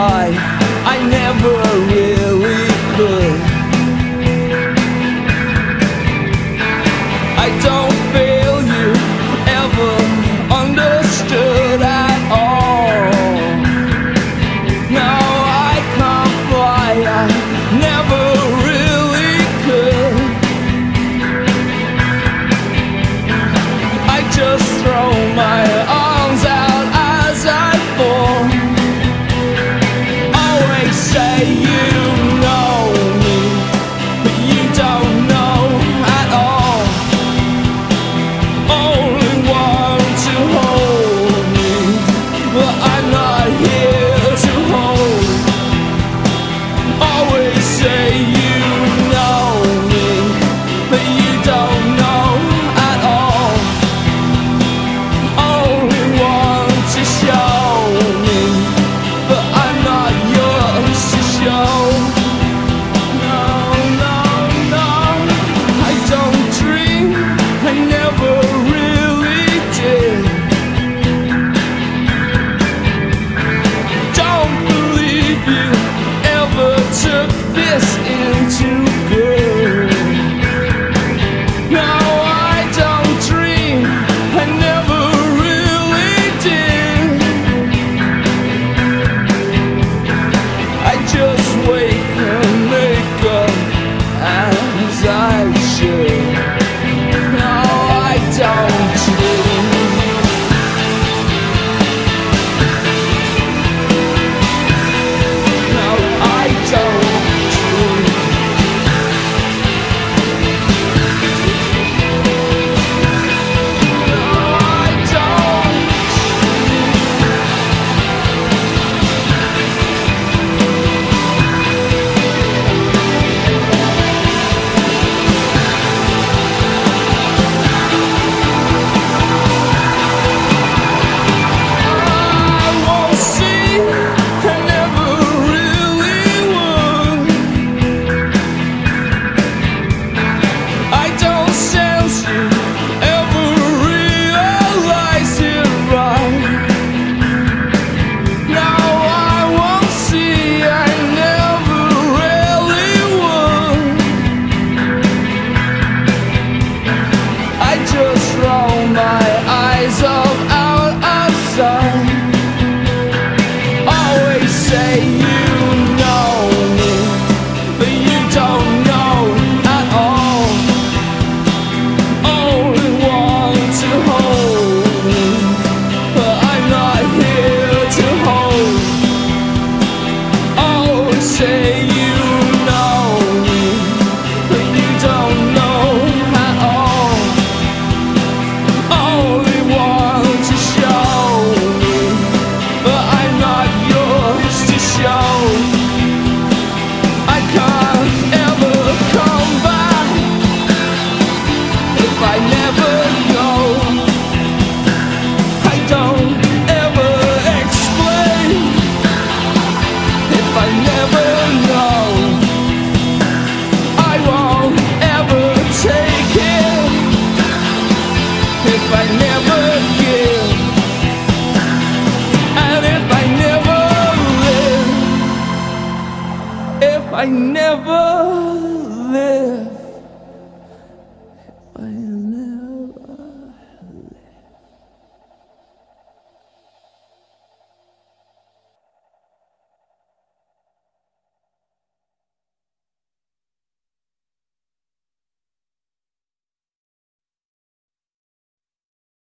fly, I never really could. I don't feel you ever understood at all. No, I can't fly, I never really could. I just throw my arms out as I fall. Always say you know me, but you don't know at all. Only want to hold me, but I'm not here to hold. Always say you know me, but you don't know at all. Only want to show me, but I'm not yours to show. No, no, no, I don't dream, I never really did. Don't believe you ever took this into good. No, I don't dream, I never really did. I just wake and make up as I should. No, I don't dream. No, I don't dream. No, I don't I won't see, I never really would. I don't sense you ever realize it right. No, I won't see, I never really would. I just roll my eyes up out of sight. Always say you know me, but you don't know at all. Only want to hold me, but I'm not here to hold. Always say you know me, but you don't know at all. Only want to show me, but I'm not yours to show. I can't ever come back if I never go. I don't ever explain if I never know. I won't ever take it if I never give. And if I never live, if I never live.